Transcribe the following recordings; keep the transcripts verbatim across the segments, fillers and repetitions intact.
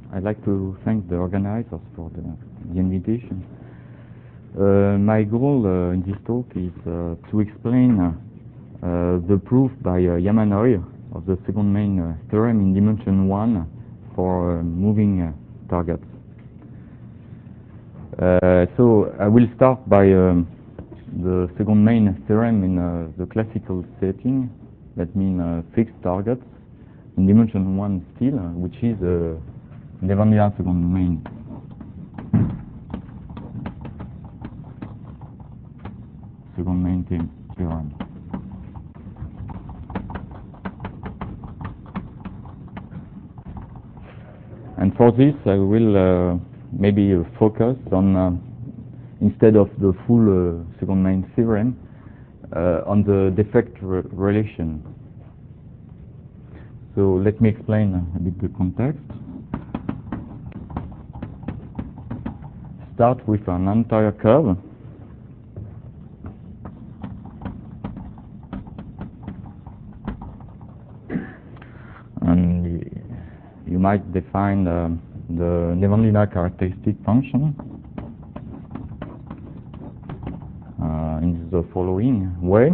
I'd like to thank the organizers for the, the invitation. Uh, my goal uh, in this talk is uh, to explain uh, uh, the proof by uh, Yamanoi of the second main uh, theorem in dimension one for uh, moving uh, targets. Uh, so I will start by um, the second main theorem in uh, the classical setting, that means uh, fixed targets in dimension one still, uh, which is uh, Levandia second main. Second main theorem. And for this, I will uh, maybe uh, focus on, uh, instead of the full uh, second main theorem, uh, on the defect re relation. So let me explain a bit the context. Start with an entire curve. And you might define uh, the Nevanlina characteristic function uh, in the following way.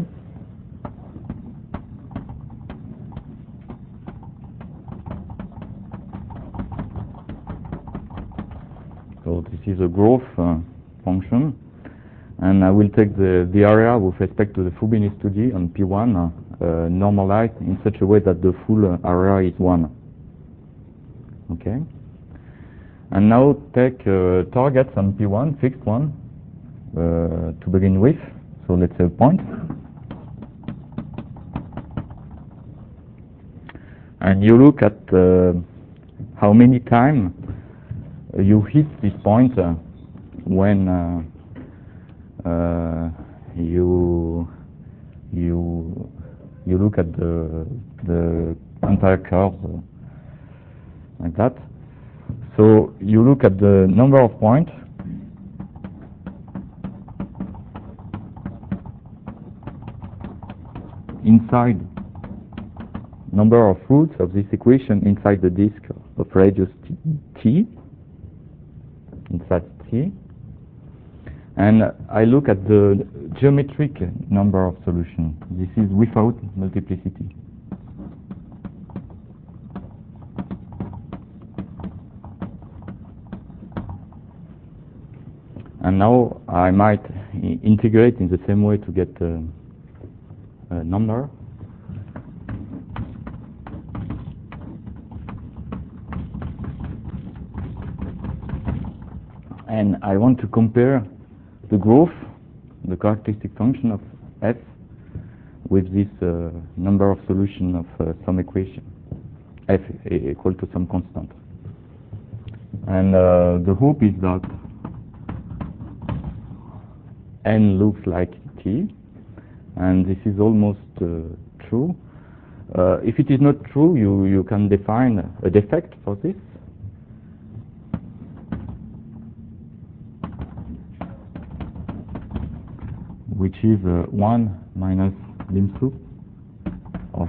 So this is a growth uh, function, and I will take the, the area with respect to the Fubini study on P one uh, uh, normalized in such a way that the full uh, area is one. Okay? And now take uh, targets on P one, fixed one, uh, to begin with. So let's say a point. And you look at uh, how many times you hit this point uh, when uh, uh, you you you look at the the entire curve uh, like that. So you look at the number of points inside number of roots of this equation inside the disk of radius t, inside t, and I look at the geometric number of solutions. This is without multiplicity. And now I might integrate in the same way to get uh, a number. And I want to compare the growth, the characteristic function of f, with this uh, number of solution of uh, some equation, f equal to some constant. And uh, the hope is that n looks like t, and this is almost uh, true. Uh, if it is not true, you, you can define a defect for this. Which is uh, one minus lim sup of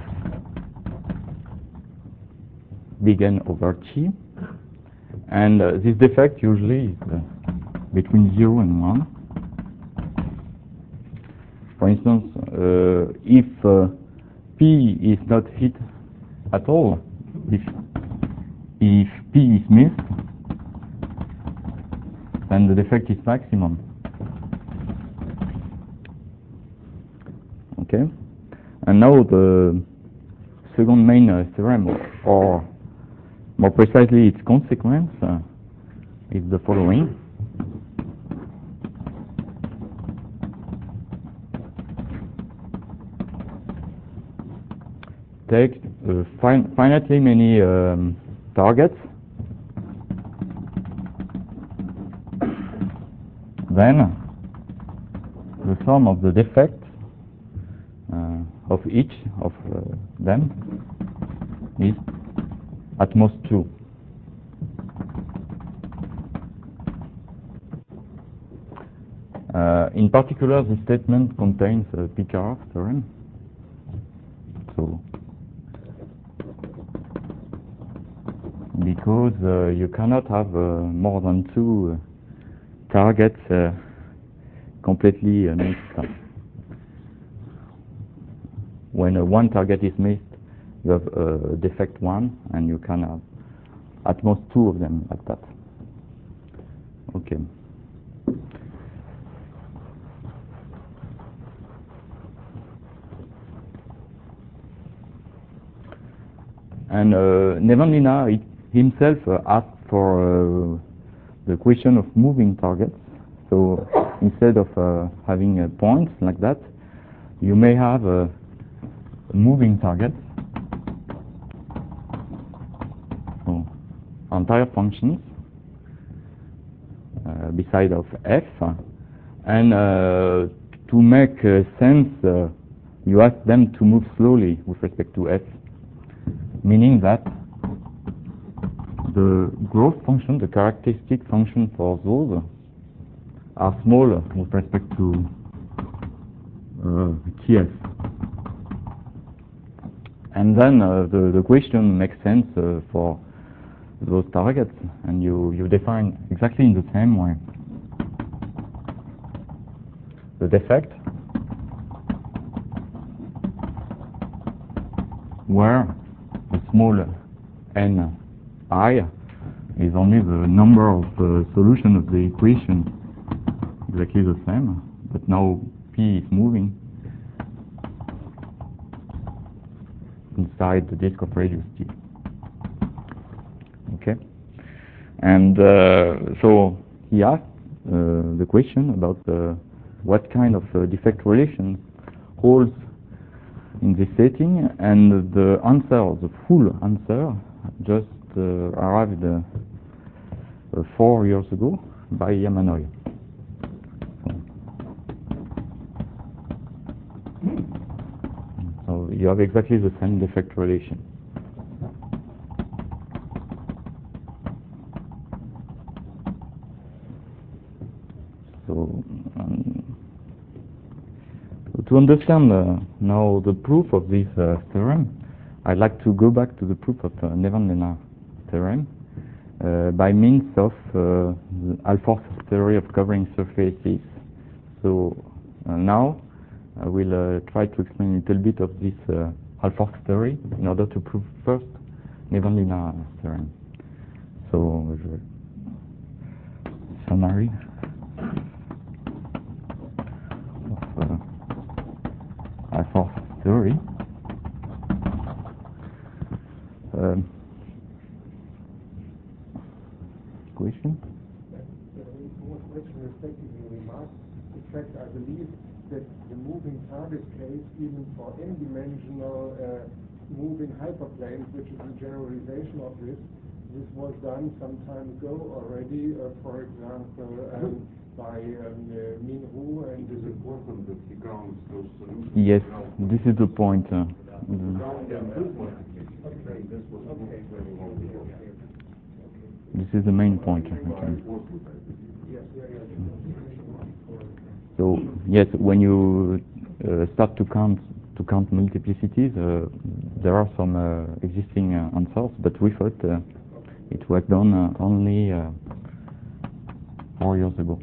big N over t. And uh, this defect usually is uh, between zero and one. For instance, uh, if uh, P is not hit at all, if, if P is missed, then the defect is maximum. Okay, and now the second main uh, theorem, or more precisely its consequence, uh, is the following. Take uh, fin finitely many um, targets, then the sum of the defect uh, of each of uh, them is at most two. Uh, in particular, this statement contains a Picard theorem. So, because uh, you cannot have uh, more than two uh, targets uh, completely uh, missed. When uh, one target is missed, you have uh, defect one, and you can have at most two of them like that. Okay. And uh, Nevanlinna himself uh, asked for uh, the question of moving targets. So instead of uh, having uh, points like that, you may have a moving target. So entire functions uh, beside of f, and uh, to make uh, sense, uh, you ask them to move slowly with respect to f, meaning that the growth function, the characteristic function for those, are small with respect to uh, T f. And then uh, the, the question makes sense uh, for those targets, and you, you define exactly in the same way the defect where the small n I is only the number of uh, solution of the equation, exactly the same, but now P is moving inside the disk of radius T. Okay? And uh, so he asked uh, the question about uh, what kind of uh, defect relation holds in this setting, and the answer, the full answer, just uh, arrived uh, uh, four years ago by Yamanoi. So you have exactly the same defect relation. So, um, to understand uh, now the proof of this uh, theorem, I'd like to go back to the proof of uh, Nevanlinna theorem uh, by means of uh, the Alfors theory of covering surfaces. So uh, now I will uh, try to explain a little bit of this uh, Alfors theory in order to prove first Nevanlinna theorem. So, je... summary of uh, Alfors theory. Um, question? One question respecting the remark. In fact, I believe that the moving target case, even for n-dimensional uh, moving hyperplanes, which is a generalization of this, this was done some time ago already, uh, for example, um, by um, uh, Min Hu, and it is important that he counts those solutions. Yes, this is the point. Uh, the Okay. This was okay. Very long ago. This is the main point. Okay. So yes, when you uh, start to count to count multiplicities, uh, there are some uh, existing uh, answers, but we thought uh, it was done uh, only uh, four years ago.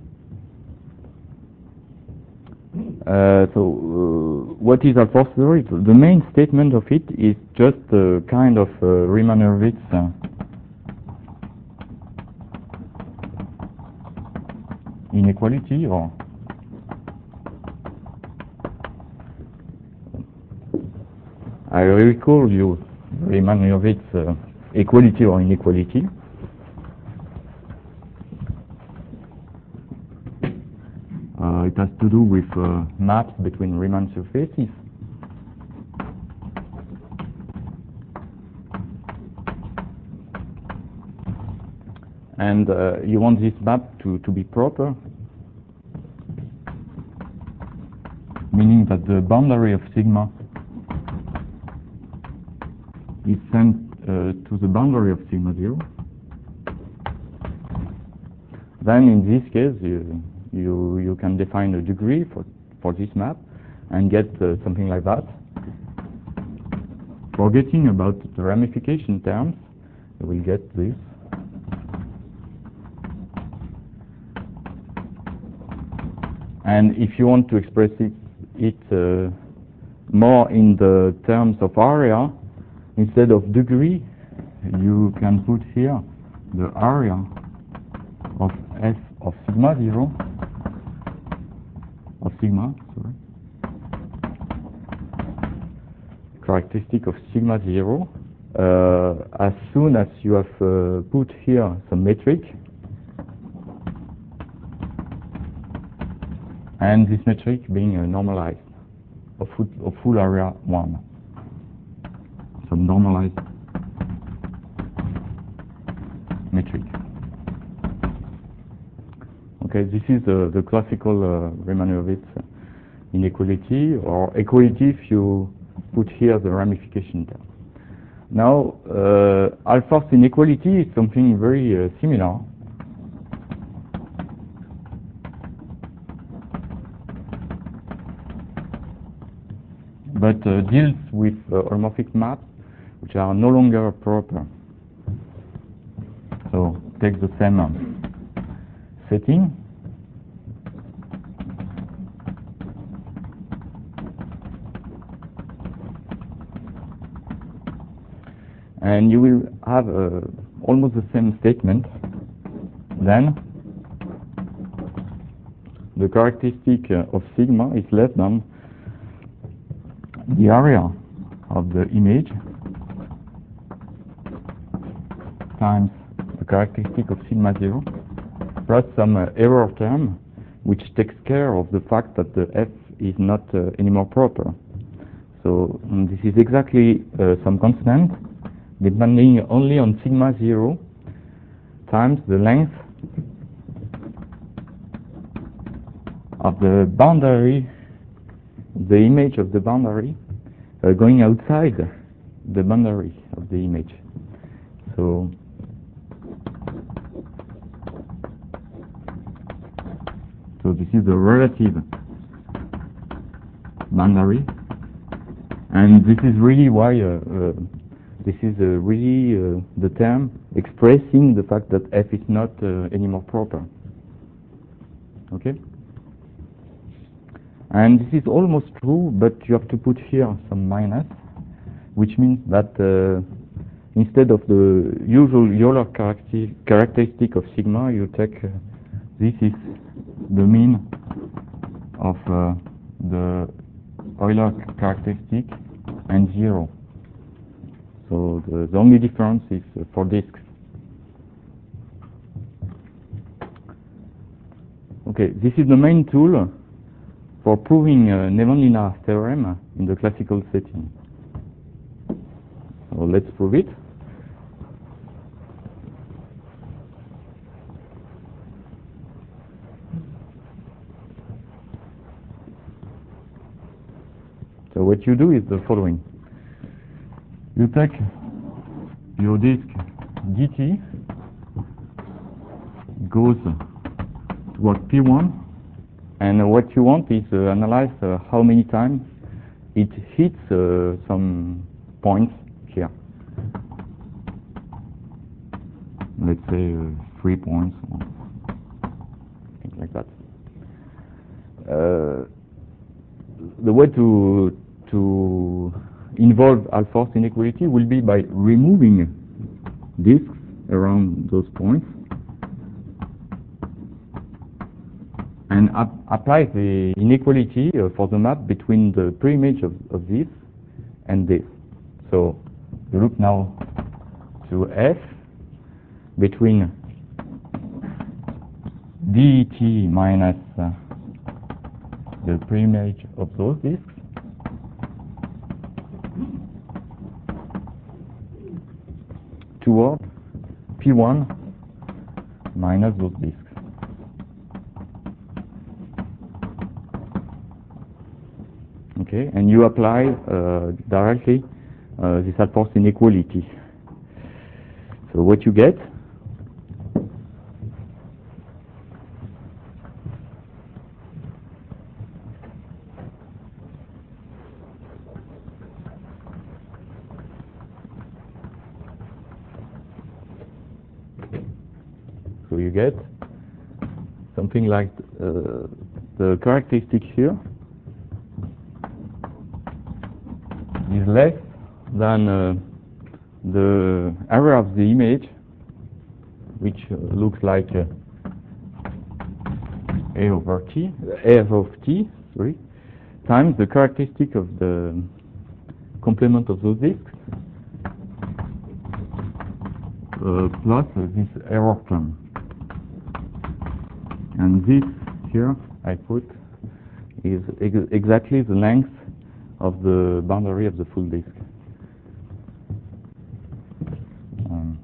Uh, so uh, what is Alfors theory? The main statement of it is just a kind of uh, Riemann-Hurwitz uh, inequality, or I recall you Riemann-Hurwitz uh, equality or inequality. Uh, it has to do with uh, maps between Riemann surfaces. And uh, you want this map to, to be proper, meaning that the boundary of sigma is sent uh, to the boundary of sigma zero. Then in this case, you, you, you can define a degree for, for this map and get uh, something like that. Forgetting about the ramification terms, you will get this. And if you want to express it, it uh, more in the terms of area, instead of degree, you can put here the area of f of sigma zero, of sigma, sorry, characteristic of sigma zero, uh, as soon as you have uh, put here some metric, and this metric being uh, normalized of full, of full area one, some normalized metric. Okay, this is uh, the classical uh, Riemann-Hurwitz inequality, or equality if you put here the ramification term. Now, uh, Alfors inequality is something very uh, similar. But uh, deals with uh, holomorphic maps which are no longer proper. So take the same um, setting. And you will have uh, almost the same statement. Then the characteristic uh, of sigma is less than the area of the image times the characteristic of sigma zero plus some uh, error term which takes care of the fact that the f is not uh, anymore proper. So um, this is exactly uh, some constant depending only on sigma zero times the length of the boundary, the image of the boundary uh, going outside the boundary of the image. So so this is the relative boundary, and this is really why uh, uh, this is uh, really uh, the term expressing the fact that f is not uh, anymore proper. Okay? And this is almost true, but you have to put here some minus, which means that uh, instead of the usual Euler character characteristic of sigma, you take uh, this is the mean of uh, the Euler characteristic and zero. So the, the only difference is uh, for disks. Okay, this is the main tool for proving uh, Nevanlin's theorem in the classical setting. So let's prove it. So what you do is the following. You take your disk dt, goes toward P one, and what you want is to uh, analyze uh, how many times it hits uh, some points here. Let's say uh, three points, or things like that. Uh, the way to to involve Alfors inequality will be by removing disks around those points and ap apply the inequality uh, for the map between the pre-image of, of this and this. So you look now to F between det minus uh, the pre-image of those disks toward P one minus those disks. Okay, and you apply uh, directly uh, this Alfors inequality. So what you get So you get something like uh, the characteristic here is less than uh, the area of the image, which uh, looks like uh, A over t, f of t, sorry, times the characteristic of the complement of those disks uh, plus uh, this error term. And this here I put is ex exactly the length of the boundary of the full disk. Um,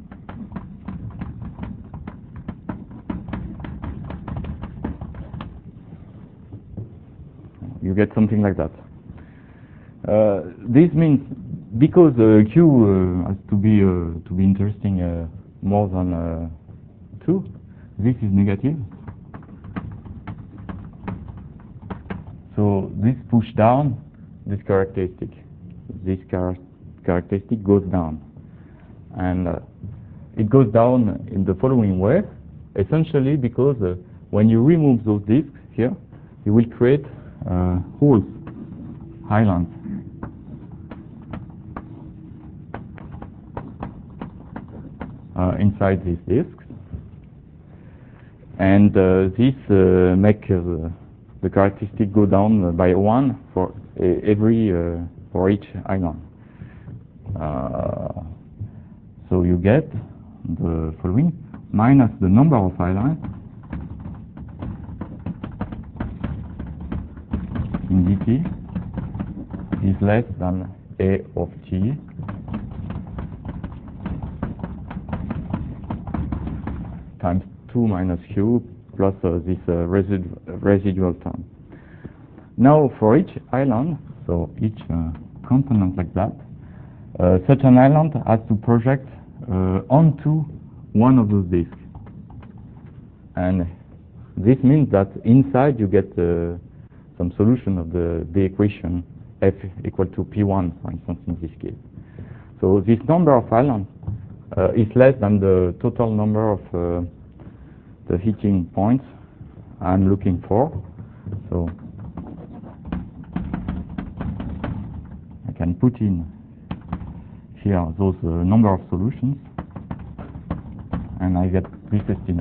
you get something like that. Uh, this means because uh, Q uh, has to be uh, to be interesting uh, more than uh, two, this is negative. So this push down this characteristic. This char characteristic goes down, and uh, it goes down in the following way. Essentially, because uh, when you remove those disks here, you will create uh, holes, islands. Uh, inside these disks, and uh, this uh, make uh, the characteristic go down by one for uh, every uh, for each island. Uh, so you get the following minus the number of islands in dt is less than A of t times two minus q plus uh, this uh, residu residual term. Now for each island, so each uh, component like that, uh, such an island has to project uh, onto one of those disks. And this means that inside you get uh, some solution of the, the equation f equal to p one, for instance, in this case. So this number of islands uh, is less than the total number of uh, the heating points I'm looking for. So I can put in here those uh, number of solutions, and I get this estimate.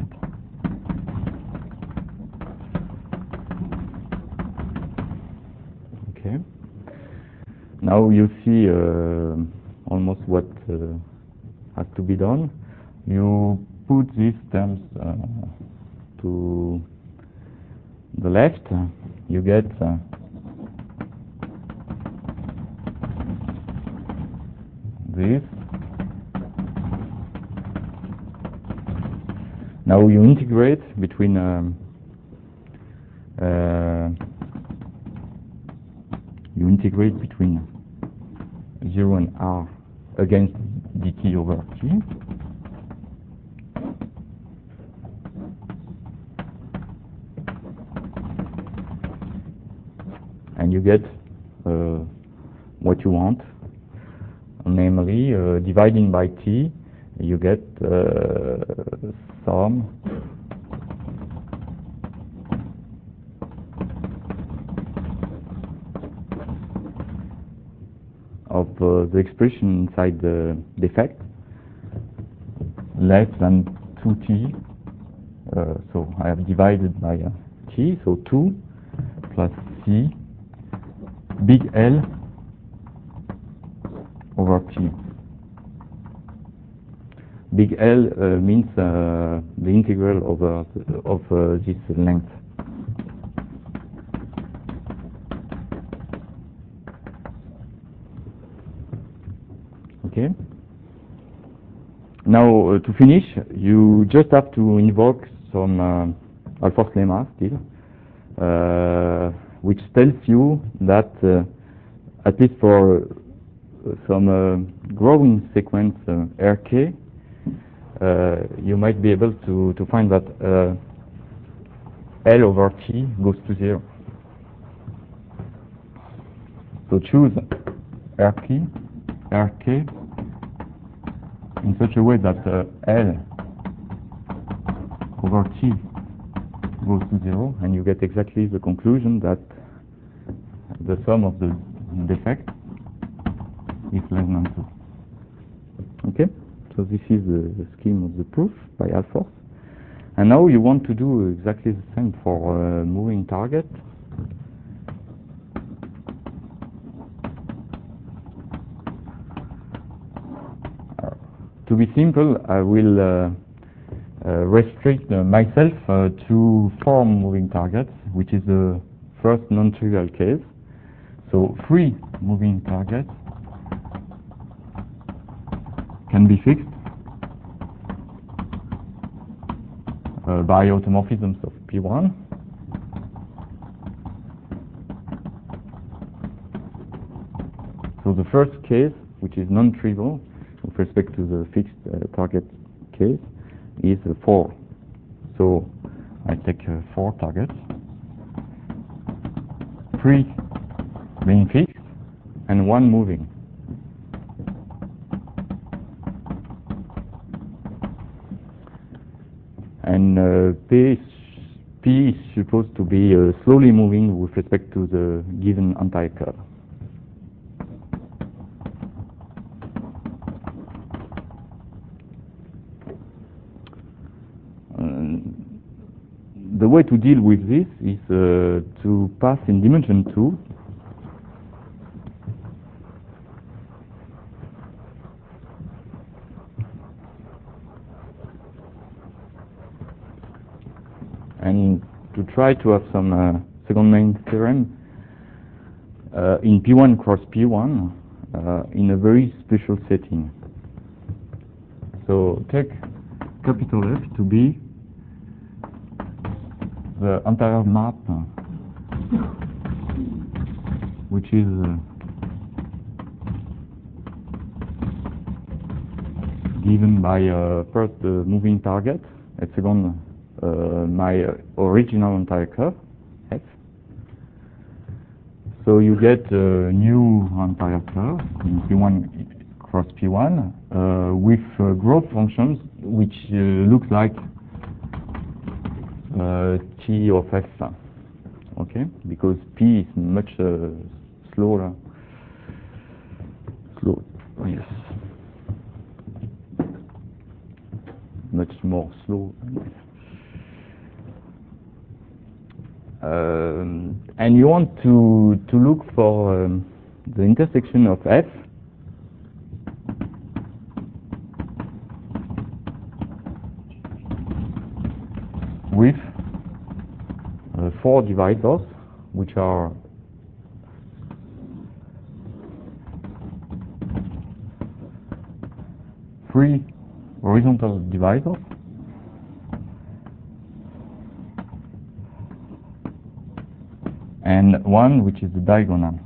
Okay. Now you see uh, almost what uh, has to be done. You put these terms uh, to the left, you get uh, this. Now you integrate between um, uh, you integrate between zero and r against dt over t. And you get uh, what you want, namely uh, dividing by t, you get uh, some of uh, the expression inside the defect less than two t. Uh, so I have divided by uh, t, so two plus c big L over t. Big L uh, means uh, the integral over of uh, this length. Okay. Now uh, to finish, you just have to invoke some uh, Alfors lemma still, uh, which tells you that uh, at least for uh, some uh, growing sequence uh, R K, uh, you might be able to, to find that uh, L over T goes to zero. So choose R K, R K in such a way that uh, L over t goes to zero, and you get exactly the conclusion that the sum of the defects is less than two. Okay? So this is the, the scheme of the proof by Alfors. And now you want to do exactly the same for a moving target. Uh, to be simple, I will uh, uh, restrict uh, myself uh, to four moving targets, which is the first non-trivial case. So three moving targets can be fixed uh, by automorphisms of P one. So the first case, which is non-trivial with respect to the fixed uh, target case, is uh, four. So I take uh, four targets, three being fixed and one moving. And uh, P, is, P is supposed to be uh, slowly moving with respect to the given entire curve. Um, the way to deal with this is uh, to pass in dimension two and to try to have some uh, second main theorem uh, in P one cross P one uh, in a very special setting. So take capital F to be the entire map, which is uh, given by uh, first the moving target, and second uh, my uh, original entire curve, F. So you get a new entire curve in P one cross P one uh, with uh, growth functions which uh, look like uh, T of F. Okay, because P is much uh, slower. Slow, yes. Much more slow. Um, and you want to to look for um, the intersection of F with uh, four divisors, which are three horizontal divisors and one which is the diagonal.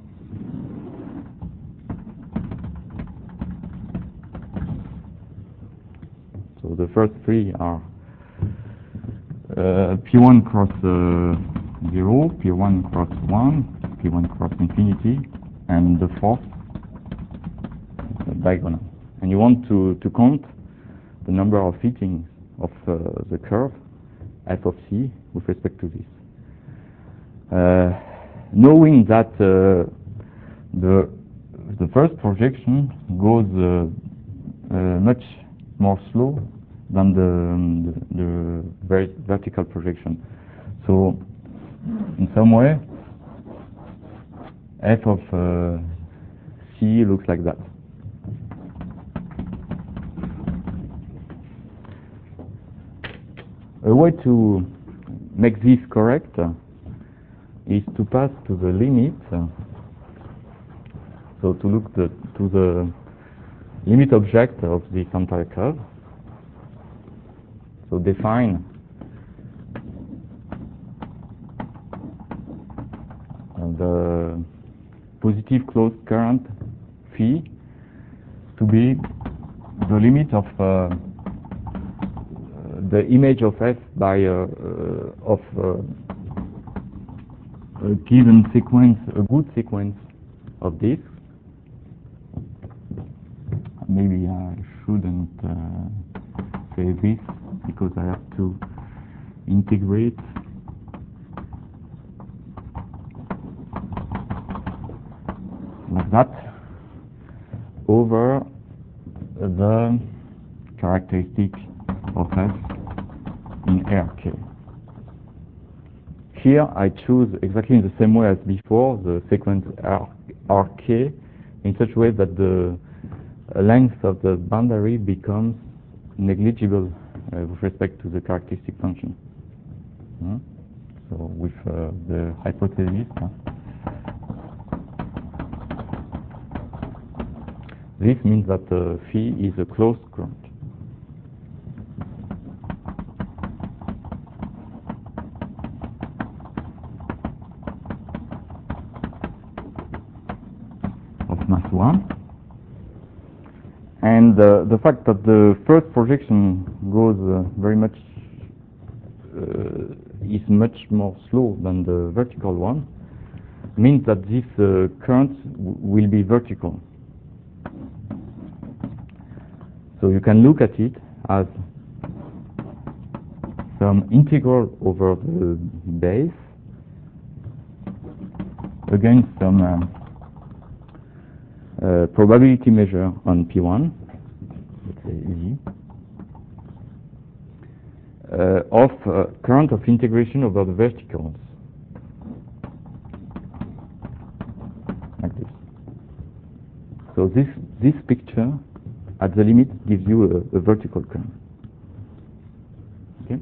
So the first three are uh, P one cross uh, zero, P one cross one, P one cross infinity, and the fourth uh, diagonal. And you want to, to count the number of fittings of uh, the curve f of c with respect to this. Uh, knowing that uh, the the first projection goes uh, uh, much more slow than the, um, the, the very vertical projection. So in some way f of uh, c looks like that. A way to make this correct uh, is to pass to the limit, uh, so to look the, to the limit object of this entire curve. So define uh, the positive closed current phi to be the limit of uh, the image of f by uh, uh, of uh, a given sequence, a good sequence of this. Maybe I shouldn't uh, say this because I have to integrate like that over the characteristic of f in R K. Here I choose exactly in the same way as before the sequence R, Rk in such a way that the length of the boundary becomes negligible uh, with respect to the characteristic function. Hmm? So with uh, the hypothesis, huh? This means that uh, phi is a closed current. Of mass one. And uh, the fact that the first projection goes uh, very much, uh, is much more slow than the vertical one, means that this uh, current w will be vertical. So you can look at it as some integral over the base against some um, uh, probability measure on P one, let's say Z, uh, of uh, current of integration over the verticals, like this. So this this picture at the limit gives you a, a vertical current. Okay?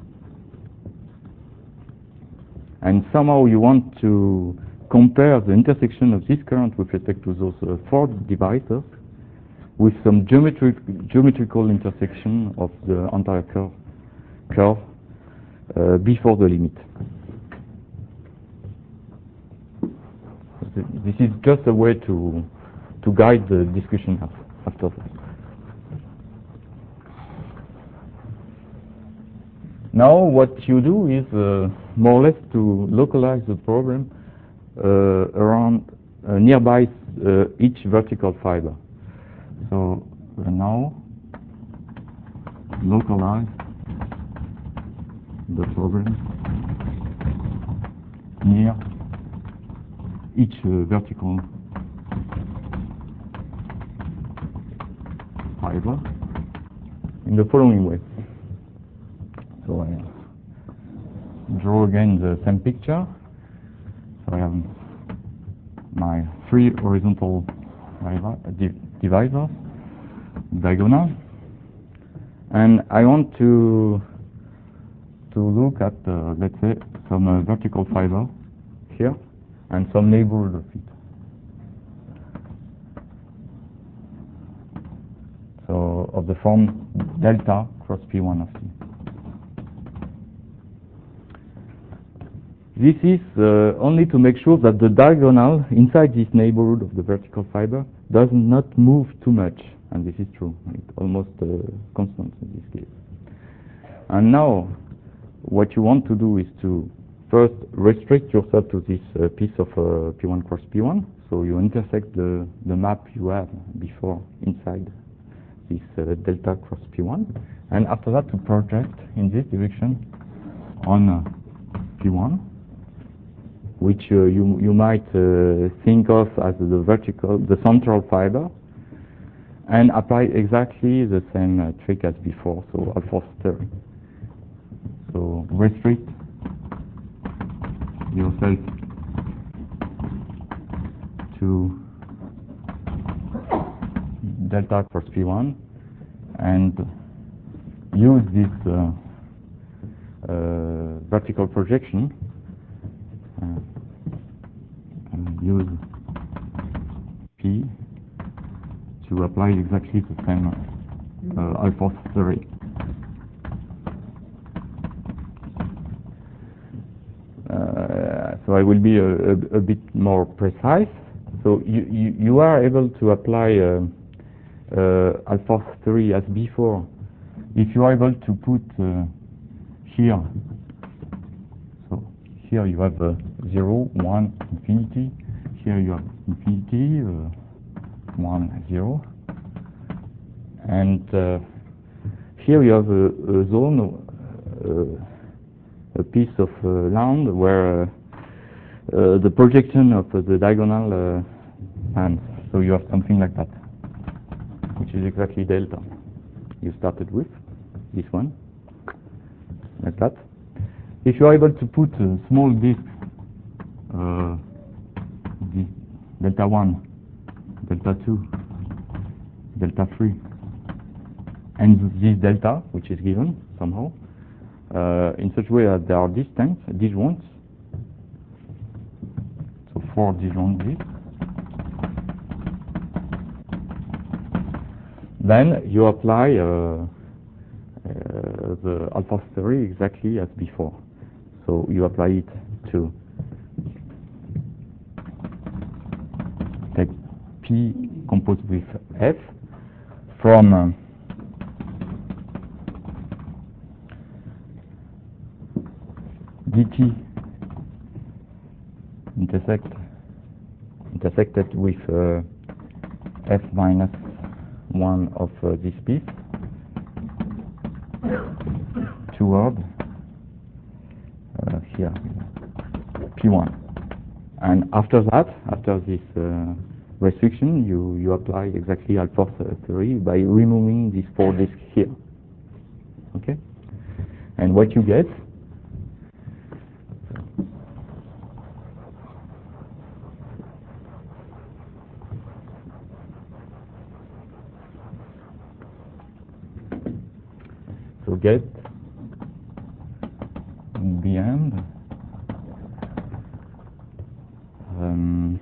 And somehow you want to compare the intersection of this current with respect to those uh, four divisors with some geometric, geometrical intersection of the entire curve, curve uh, before the limit. This is just a way to to guide the discussion after that. Now what you do is uh, more or less to localize the problem uh, around uh, nearby uh, each vertical fiber. So uh, now localize the problem near each uh, vertical fiber in the following way. So I draw again the same picture. So I have my three horizontal divisors, diagonal, and I want to to look at uh, let's say some uh, vertical fiber here and some neighborhood of it. So of the form delta cross P one of T. This is uh, only to make sure that the diagonal inside this neighborhood of the vertical fiber does not move too much, and this is true. It's almost uh, constant in this case. And now, what you want to do is to first restrict yourself to this uh, piece of uh, P one cross P one, so you intersect the, the map you have before inside this uh, delta cross P one, and after that to project in this direction on uh, P one, which uh, you you might uh, think of as the vertical, the central fiber, and apply exactly the same uh, trick as before, so a forcery. So restrict yourself to delta cross P one and use this uh, uh, vertical projection. Uh, and use P to apply exactly the same uh, alpha theory. Uh, so I will be a, a, a bit more precise. So you, you, you are able to apply uh, uh, alpha theory as before if you are able to put uh, here. So here you have uh, zero, one, infinity. Here you have infinity, uh, one, zero. And uh, here you have a, a zone uh, a piece of uh, land where uh, uh, the projection of uh, the diagonal uh, hands. So you have something like that, which is exactly delta you started with, this one, like that. If you are able to put a small disk, uh, this delta one, delta two, delta three, and this delta, which is given somehow, uh, in such a way that there are distinct disjoints, so four disjoint disks, then you apply uh, uh, the alpha theory exactly as before. So you apply it to take P composed with F from uh, dt intersect intersected with uh, F minus one of uh, this piece toward uh, here P one, and after that, after this uh, restriction, you you apply exactly alpha theory by removing these four disks here. Okay, and what you get so get in the end um,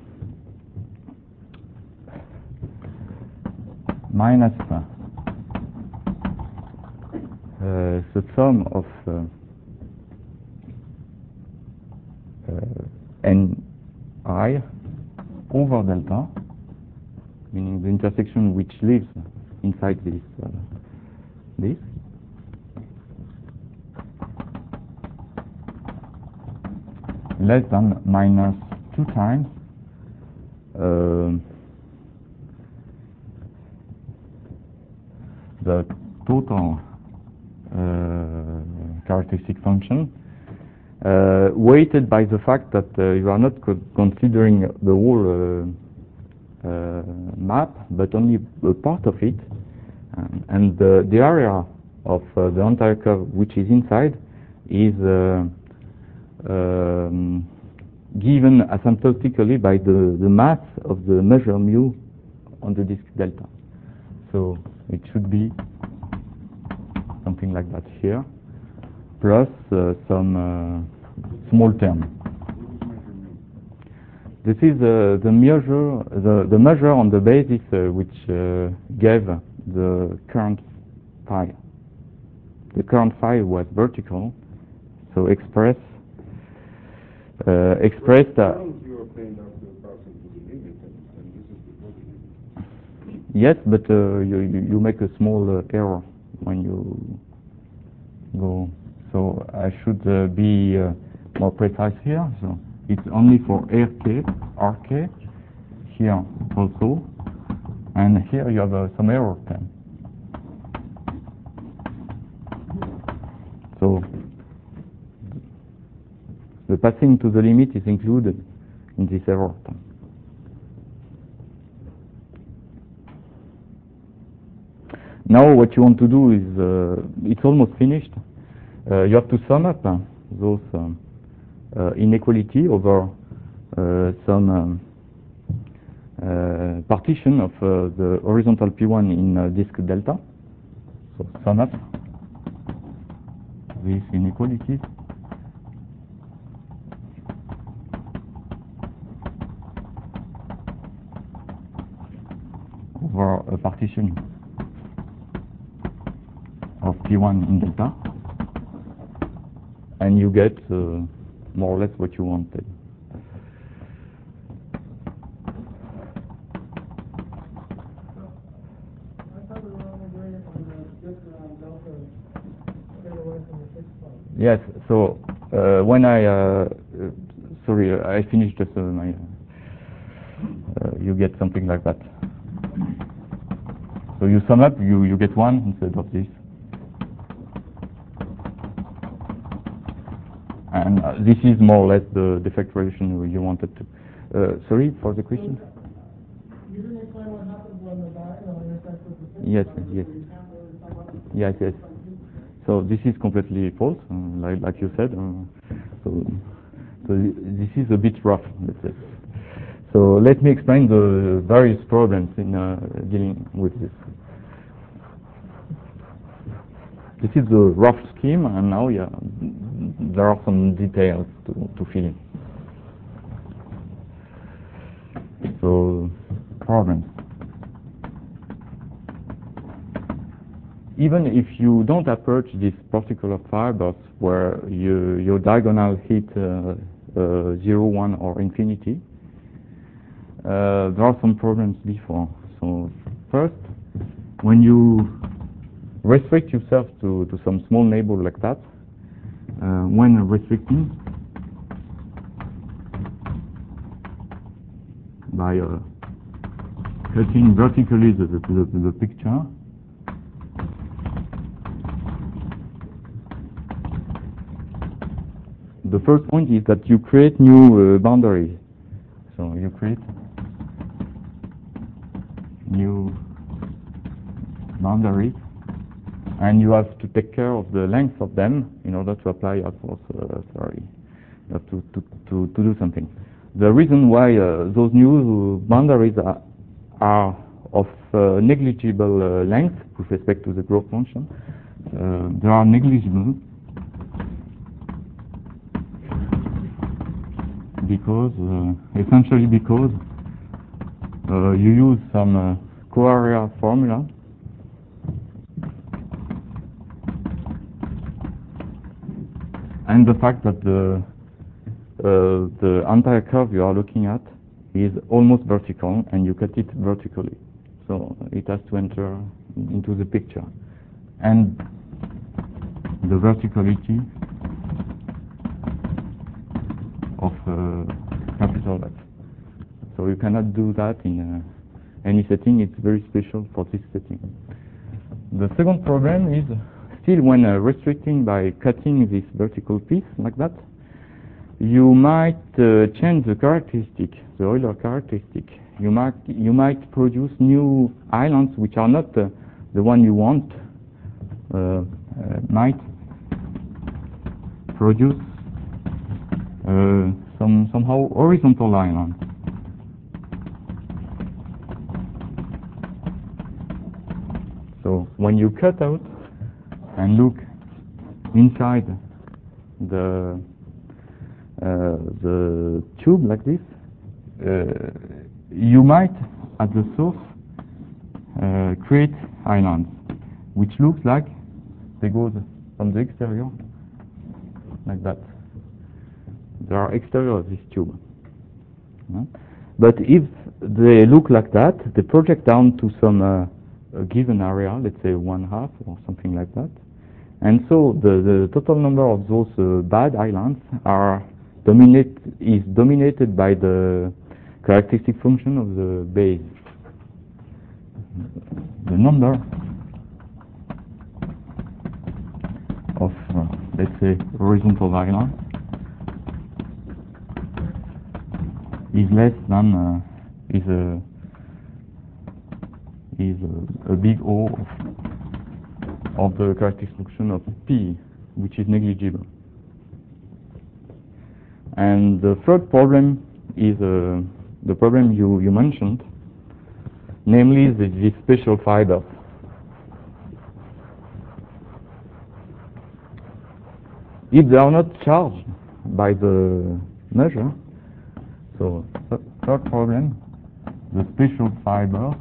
minus uh, the sum of uh, uh, ni over delta, meaning the intersection which lives inside this uh, this less than minus two times uh, the total uh, characteristic function, uh, weighted by the fact that uh, you are not co considering the whole uh, uh, map, but only a part of it, um, and the, the area of uh, the entire curve which is inside is uh, um, given asymptotically by the, the mass of the measure mu on the disk delta. So it should be something like that here, plus uh, some uh, small term. This is uh, the measure, the, the measure on the basis uh, which uh, gave the current phi. The current phi was vertical, so express uh, expressed. Uh, yes, but uh, you, you you make a small uh, error when you go. So I should uh, be uh, more precise here. So it's only for R K, R K, here also, and here you have uh, some error term. So the passing to the limit is included in this error term. Now what you want to do is, uh, it's almost finished. Uh, you have to sum up uh, those um, uh, inequality over uh, some um, uh, partition of uh, the horizontal P one in uh, disk delta. So sum up these inequalities over a partition of P one in delta, and you get uh, more or less what you wanted. Yes, so uh, when I, uh, uh, sorry, uh, I finished just uh, my, uh, you get something like that. So you sum up, you, you get one instead of this. And uh, this is more or less the defect relation you wanted to. Uh, sorry for the question? You didn't explain what happens when the diagonal intersects with the fixed Yes, number, yes. so you can't really come up with Yes, yes. So this is completely false, uh, like, like you said. Uh, so, so this is a bit rough, let's say. So let me explain the various problems in uh, dealing with this. This is the rough scheme, and now, yeah, there are some details to, to fill in. So, problems. Even if you don't approach these particular fibers where you, your diagonal hit uh, uh, zero, one, or infinity, uh, there are some problems before. So, first, when you restrict yourself to, to some small neighbor like that, uh, when restricting by uh, cutting vertically the, the, the, the picture, the first point is that you create new uh, boundaries. So you create new boundaries, and you have to take care of the length of them in order to apply your force. Uh, sorry, you have to, to, to, to do something. The reason why uh, those new boundaries are, are of uh, negligible uh, length with respect to the growth function, uh, they are negligible because, uh, essentially because uh, you use some uh, co-area formula and the fact that the uh, the entire curve you are looking at is almost vertical, and you cut it vertically, so it has to enter into the picture. And the verticality of uh, capital F. So you cannot do that in uh, any setting. It's very special for this setting. The second problem is still when uh, restricting by cutting this vertical piece like that, you might uh, change the characteristic, the Euler characteristic. You might you might produce new islands which are not uh, the one you want. Uh, uh, might produce uh, some somehow horizontal islands. So when you cut out and look inside the uh, the tube like this, uh, you might at the source uh, create islands which looks like they go from the exterior like that. They are exterior of this tube. Yeah? But if they look like that, they project down to some uh, a given area, let's say one half or something like that. And so the, the total number of those uh, bad islands are dominate is dominated by the characteristic function of the base. The number of, uh, let's say, horizontal islands is less than uh, is a is a, a big O of, of the characteristic function of P, which is negligible. And the third problem is uh, the problem you, you mentioned, namely the, the special fibers. If they are not charged by the measure, so th third problem, the special fibers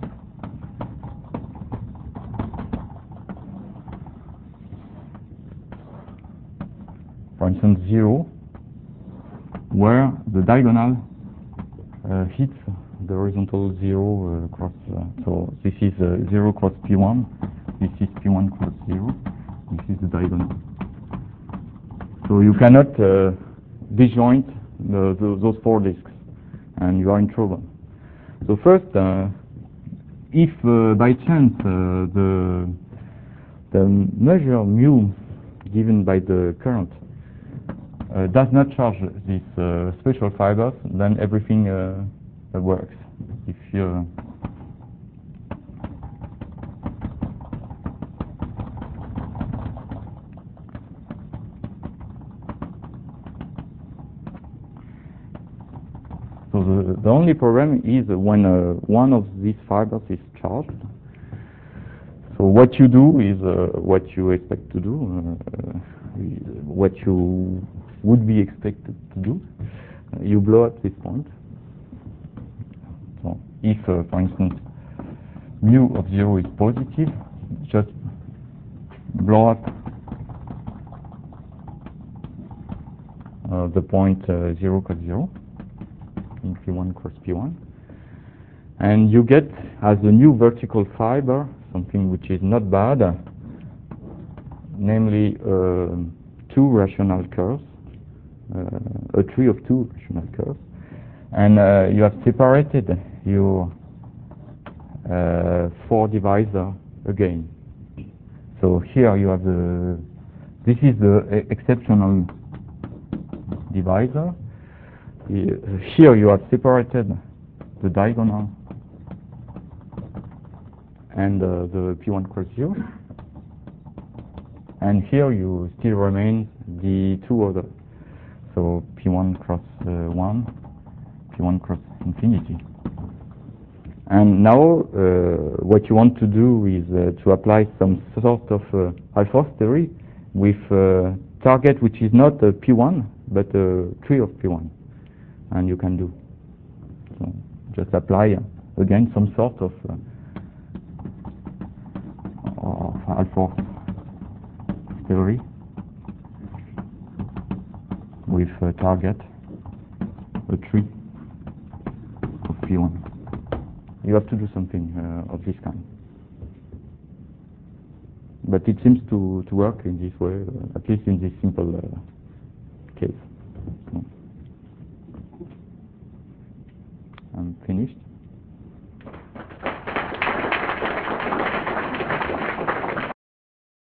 for instance zero, where the diagonal uh, hits the horizontal zero uh, cross. Uh, so this is uh, zero cross P one, this is P one cross zero, this is the diagonal. So you cannot uh, disjoint the, the, those four disks, and you are in trouble. So first, uh, if uh, by chance uh, the the measure mu given by the current uh, does not charge these uh, special fibers, then everything uh, uh, works. If you so the, the only problem is when uh, one of these fibers is charged. So what you do is uh, what you expect to do, uh, what you would be expected to do. Uh, you blow up this point. So if, uh, for instance, mu of zero is positive, just blow up uh, the point uh, zero cos zero in P one cross P one, and you get as a new vertical fiber something which is not bad, uh, namely uh, two rational curves, uh, a tree of two rational curves, and uh, you have separated your uh, four divisor again. So here you have the, this is the e exceptional divisor. Here you have separated the diagonal and uh, the P one cross zero, and here you still remain the two other, so P one cross uh, one, P one cross infinity. And now uh, what you want to do is uh, to apply some sort of uh, alpha theory with uh, target which is not a P one but a tree of P one, and you can do. So just apply uh, again some sort of uh, of alpha theory with a target, a tree of P one. You have to do something uh, of this kind. But it seems to, to work in this way, uh, at least in this simple uh, case. So I'm finished.